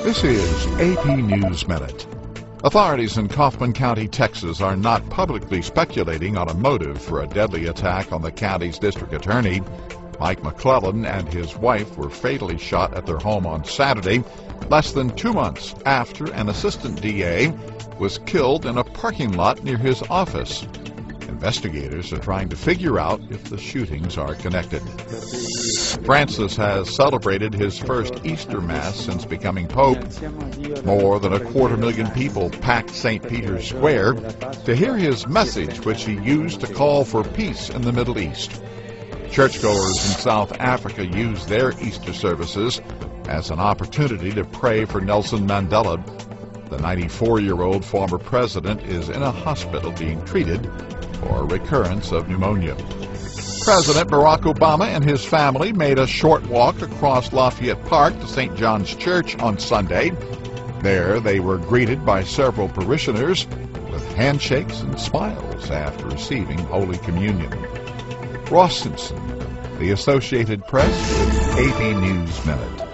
This is AP News Minute. Authorities in Kaufman County, Texas are not publicly speculating on a motive for a deadly attack on the county's district attorney. Mike McClellan and his wife were fatally shot at their home on Saturday, less than 2 months after an assistant DA was killed in a parking lot near his office. Investigators are trying to figure out if the shootings are connected. Francis has celebrated his first Easter Mass since becoming Pope. More than 250,000 people packed St. Peter's Square to hear his message, which he used to call for peace in the Middle East. Churchgoers in South Africa used their Easter services as an opportunity to pray for Nelson Mandela. The 94-year-old former president is in a hospital being treated for a recurrence of pneumonia. President Barack Obama and his family made a short walk across Lafayette Park to St. John's Church on Sunday. There they were greeted by several parishioners with handshakes and smiles after receiving Holy Communion. Ross Simpson, The Associated Press, with AP News Minute.